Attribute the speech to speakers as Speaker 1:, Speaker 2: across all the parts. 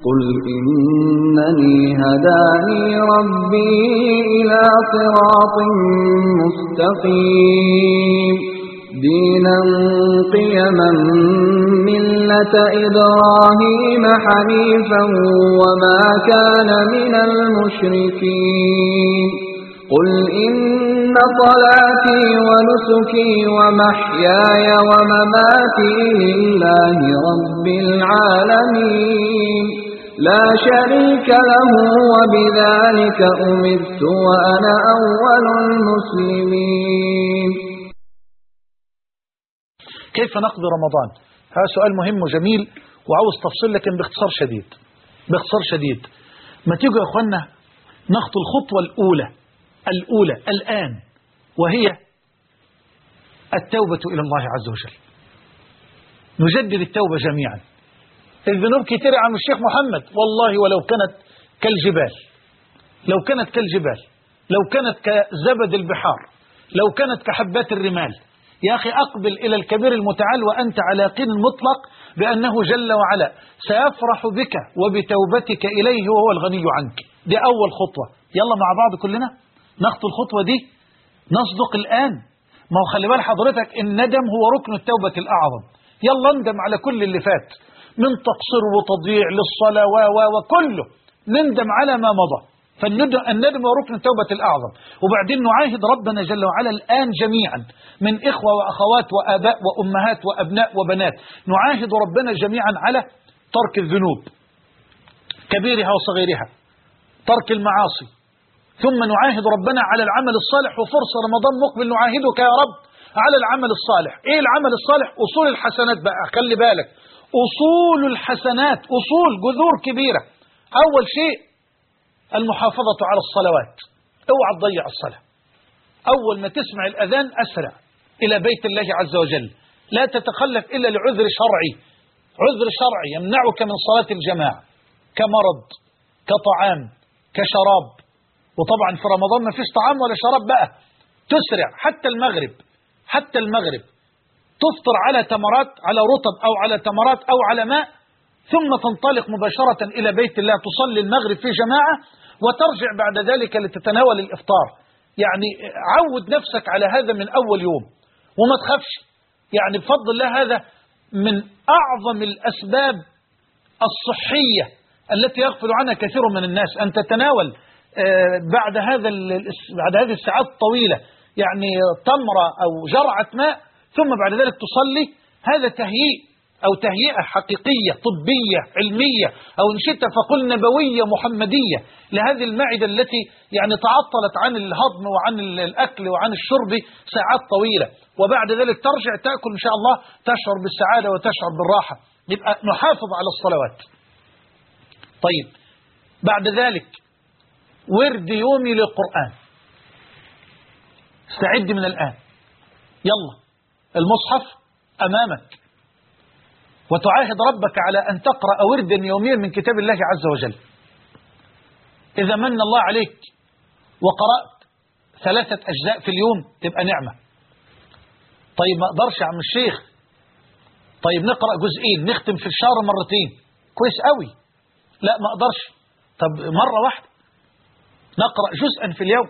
Speaker 1: قل إنني هداني ربي إلى صراط مستقيم دينا قيما ملة إبراهيم حنيفا وما كان من المشركين قل إن صلاتي ونسكي ومحياي ومماتي لله رب العالمين لا شريك له وبذلك أمرت وأنا أول المسلمين.
Speaker 2: كيف نقضي رمضان؟ هذا سؤال مهم وجميل وعاوز تفصيل لكن باختصار شديد. ما تيجوا يا أخوانا نخطو الخطوة الأولى الآن، وهي التوبة إلى الله عز وجل. نجدد التوبة جميعا. الذنوب كتير عن الشيخ محمد والله، ولو كانت كالجبال، لو كانت كزبد البحار، لو كانت كحبات الرمال. يا أخي أقبل إلى الكبير المتعال وأنت على يقين مطلق بأنه جل وعلا سيفرح بك وبتوبتك إليه وهو الغني عنك. دي أول خطوة. يلا مع بعض كلنا نخطو الخطوة دي، نصدق الآن. ما هو خلي بال حضرتك الندم هو ركن التوبة الأعظم. يلا ندم على كل اللي فات من تقصير وتضييع للصلاة وكله، نندم على ما مضى. فالندم هو ركن التوبة الأعظم. وبعدين نعاهد ربنا جل وعلا الآن جميعا من إخوة وأخوات وآباء وأمهات وأبناء وبنات، نعاهد ربنا جميعا على ترك الذنوب كبيرها وصغيرها، ترك المعاصي، ثم نعاهد ربنا على العمل الصالح. وفرصة رمضان مقبل نعاهدك يا رب على العمل الصالح. ايه العمل الصالح؟ أصول الحسنات بقى، خلي بالك، أصول الحسنات، أصول جذور كبيرة. أول شيء المحافظة على الصلوات، اوعى تضيع الصلاة. أول ما تسمع الأذان أسرع إلى بيت الله عز وجل، لا تتخلف إلا لعذر شرعي، عذر شرعي يمنعك من صلاة الجماعة، كمرض، كطعام، كشراب. وطبعا في رمضان ما فيش طعام ولا شراب بقى، تسرع حتى المغرب تفطر على تمرات، على رطب أو على تمرات أو على ماء، ثم تنطلق مباشرة إلى بيت الله تصلي المغرب في جماعة، وترجع بعد ذلك لتتناول الإفطار. يعني عود نفسك على هذا من أول يوم وما تخافش. يعني بفضل الله هذا من أعظم الأسباب الصحية التي يغفل عنها كثير من الناس، أن تتناول بعد هذه الساعات الطويلة يعني تمرة أو جرعة ماء، ثم بعد ذلك تصلي. هذا تهيئة حقيقية طبية علمية، أو إن شئت فقل نبوية محمدية لهذه المعدة التي يعني تعطلت عن الهضم وعن الأكل وعن الشرب ساعات طويلة، وبعد ذلك ترجع تأكل إن شاء الله تشعر بالسعادة وتشعر بالراحة. يبقى نحافظ على الصلوات. طيب بعد ذلك ورد يومي للقرآن. استعد من الآن، يلا المصحف أمامك، وتعاهد ربك على أن تقرأ وردا يوميا من كتاب الله عز وجل. إذا من الله عليك وقرأت 3 أجزاء في اليوم تبقى نعمة. طيب ما أقدرش يا عم الشيخ، طيب نقرأ جزئين، نختم في الشهر 2 مرات، كويس قوي. لا ما أقدرش، طب مرة واحدة نقرأ جزءا في اليوم.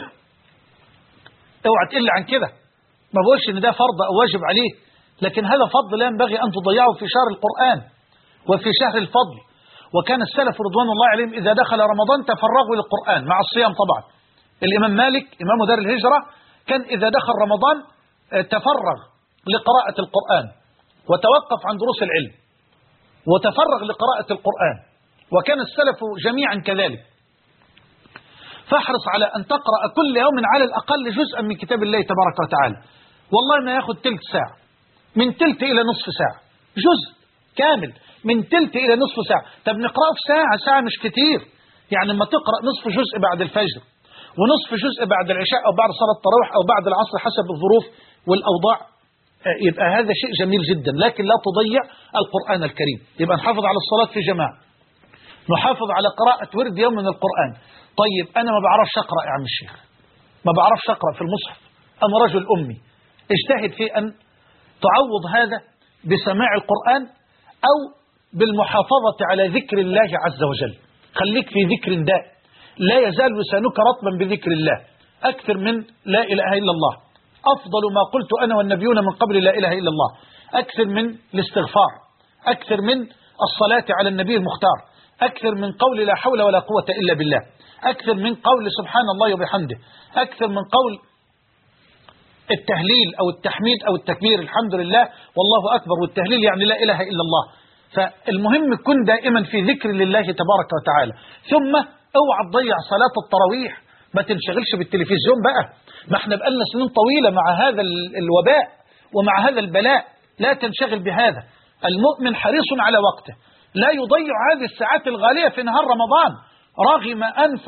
Speaker 2: اوعى تقل عن كده. ما بقولش ان ده فرض او واجب عليه، لكن هذا فضل لا ينبغي ان تضيعه في شهر القرآن وفي شهر الفضل. وكان السلف رضوان الله عليهم اذا دخل رمضان تفرغوا للقرآن مع الصيام. طبعا الامام مالك امام دار الهجرة كان اذا دخل رمضان تفرغ لقراءة القرآن وتوقف عن دروس العلم وتفرغ لقراءة القرآن، وكان السلف جميعا كذلك. فاحرص على أن تقرأ كل يوم على الأقل جزءا من كتاب الله تبارك وتعالى. والله ما ياخد تلت ساعة، من تلت إلى نصف ساعة، جزء كامل من تلت إلى نصف ساعة. طب نقرأه في ساعة مش كتير. يعني لما تقرأ نصف جزء بعد الفجر ونصف جزء بعد العشاء أو بعد صلاة التراويح أو بعد العصر حسب الظروف والأوضاع، يبقى هذا شيء جميل جدا. لكن لا تضيع القرآن الكريم. يبقى نحافظ على الصلاة في جماعة، نحافظ على قراءة ورد يوم من القرآن. طيب أنا ما بعرفش أقرأ يا عم الشيخ، ما بعرفش أقرأ في المصحف، أنا رجل أمي. اجتهد في أن تعوض هذا بسماع القرآن أو بالمحافظة على ذكر الله عز وجل. خليك في ذكر دائم، لا يزال لسانك رطبا بذكر الله. أكثر من لا إله إلا الله، أفضل ما قلت أنا والنبيون من قبل لا إله إلا الله. أكثر من الاستغفار، أكثر من الصلاة على النبي المختار، أكثر من قول لا حول ولا قوة إلا بالله، أكثر من قول سبحان الله وبحمده، أكثر من قول التهليل أو التحميد أو التكبير، الحمد لله والله أكبر، والتهليل يعني لا إله إلا الله. فالمهم كن دائما في ذكر لله تبارك وتعالى. ثم اوعى تضيع صلاة التراويح، ما تنشغلش بالتلفزيون بقى، ما احنا بقالنا سنين طويلة مع هذا الوباء ومع هذا البلاء، لا تنشغل بهذا. المؤمن حريص على وقته، لا يضيع هذه الساعات الغالية في نهار رمضان. رغم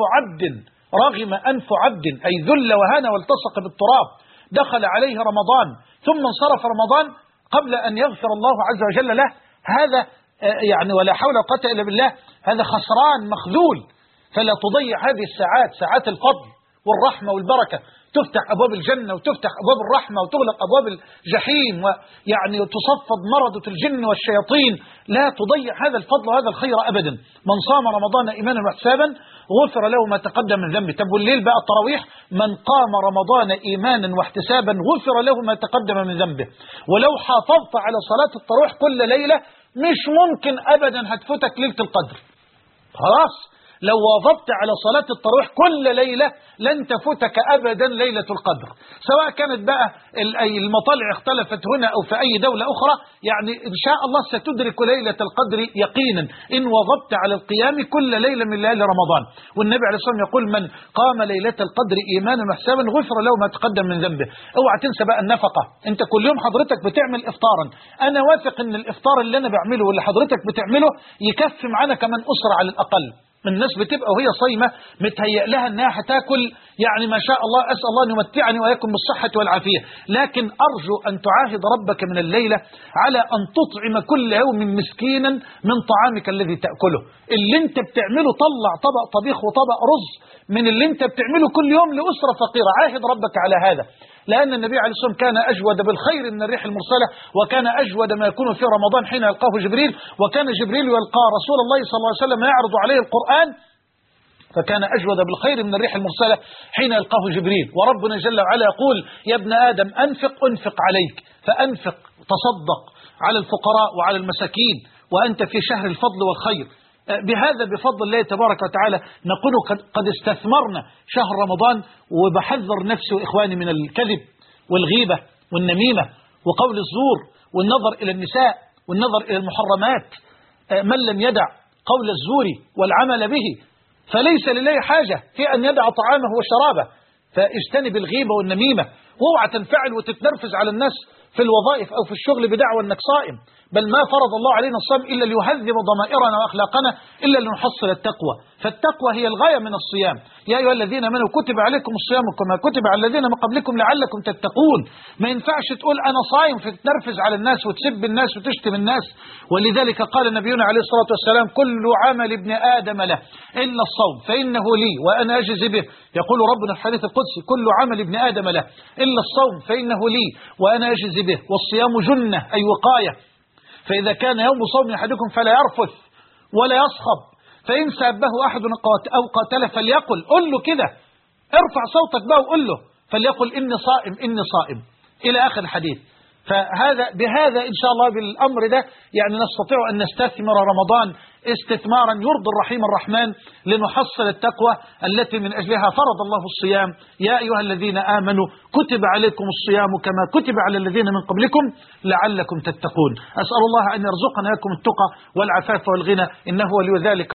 Speaker 2: أنف عبد أي ذل وهان والتصق بالتراب، دخل عليه رمضان ثم انصرف رمضان قبل أن يغفر الله عز وجل له، هذا يعني ولا حول ولا قوة إلا بالله، هذا خسران مخذول. فلا تضيع هذه الساعات، ساعات الفضل والرحمة والبركة، تفتح أبواب الجنة وتفتح أبواب الرحمة وتغلق أبواب الجحيم، ويعني تصفد مرضة الجن والشياطين. لا تضيع هذا الفضل وهذا الخير أبدا. من صام رمضان إيمانا واحتسابا غفر له ما تقدم من ذنبه. طب والليل بقى التراويح، من قام رمضان إيمانا واحتسابا غفر له ما تقدم من ذنبه. ولو حافظت على صلاة التراويح كل ليلة مش ممكن أبدا هتفوتك ليلة القدر. خلاص، لو واظبت على صلاة التراويح كل ليلة لن تفوتك أبدا ليلة القدر، سواء كانت بقى المطالع اختلفت هنا أو في أي دولة أخرى. يعني إن شاء الله ستدرك ليلة القدر يقينا إن واظبت على القيام كل ليلة من ليالي رمضان. والنبي عليه الصلاة والسلام يقول من قام ليلة القدر إيمانا واحتسابا غفر له ما تقدم من ذنبه. اوعى تنسى بقى النفقة. أنت كل يوم حضرتك بتعمل إفطارا، أنا واثق إن الإفطار اللي أنا بعمله واللي حضرتك بتعمله يكفي معانا كمان أسرة على الأقل. الناس بتبقى وهي صايمة متهيأ لها أنها هتاكل، يعني ما شاء الله، أسأل الله أن يمتعني وإياكم بالصحة والعافية. لكن أرجو أن تعاهد ربك من الليلة على أن تطعم كل يوم مسكينا من طعامك الذي تأكله. اللي انت بتعمله طلع طبق طبيخ وطبق رز من اللي انت بتعمله كل يوم لأسرة فقيرة. عاهد ربك على هذا، لأن النبي عليه الصلاة والسلام كان أجود بالخير من الريح المرسلة، وكان أجود ما يكون في رمضان حين يلقاه جبريل. وكان جبريل يلقى رسول الله صلى الله عليه وسلم يعرض عليه القرآن، فكان أجود بالخير من الريح المرسلة حين يلقاه جبريل. وربنا جل وعلا يقول يا ابن آدم أنفق عليك، فأنفق تصدق على الفقراء وعلى المساكين وأنت في شهر الفضل والخير. بهذا بفضل الله تبارك وتعالى نكون قد استثمرنا شهر رمضان. وبحذر نفسي وإخواني من الكذب والغيبة والنميمة وقول الزور والنظر إلى النساء والنظر إلى المحرمات. من لم يدع قول الزور والعمل به فليس لله حاجة في أن يدع طعامه وشرابه. فاجتنب الغيبة والنميمة، واوعى تنفعل وتتنرفز على الناس في الوظائف أو في الشغل بدعوى أنك صائم. بل ما فرض الله علينا الصيام إلا ليهذب ضمائرنا وأخلاقنا إلا لنحصل التقوى. فالتقوى هي الغاية من الصيام. يا أيها الذين آمنوا كتب عليكم الصيام كما كتب على الذين من قبلكم لعلكم تتقون. ما ينفعش تقول أنا صايم فتتنرفز على الناس وتسب الناس وتشتم الناس. ولذلك قال نبينا عليه الصلاة والسلام كل عمل ابن آدم له إلا الصوم فإنه لي وأنا أجزي به. يقول ربنا في الحديث القدسي كل عمل ابن آدم له إلا الصوم فإنه لي وأنا أجزي به. والصيام جنة أي وقاية، فإذا كان يوم صوم أحدكم فلا يرفث ولا يصخب، فإن سابه أحد أو قاتل فليقل، قل له كده، ارفع صوتك بقى وقل له، فليقل إني صائم إني صائم إلى آخر الحديث. بهذا إن شاء الله بالأمر ده يعني نستطيع أن نستثمر رمضان استثمارا يرضي الرحيم الرحمن لنحصل التقوى التي من أجلها فرض الله الصيام. يا أيها الذين آمنوا كتب عليكم الصيام كما كتب على الذين من قبلكم لعلكم تتقون. أسأل الله أن يرزقنا لكم التقى والعفاف والغنى إنه ولي ذلك.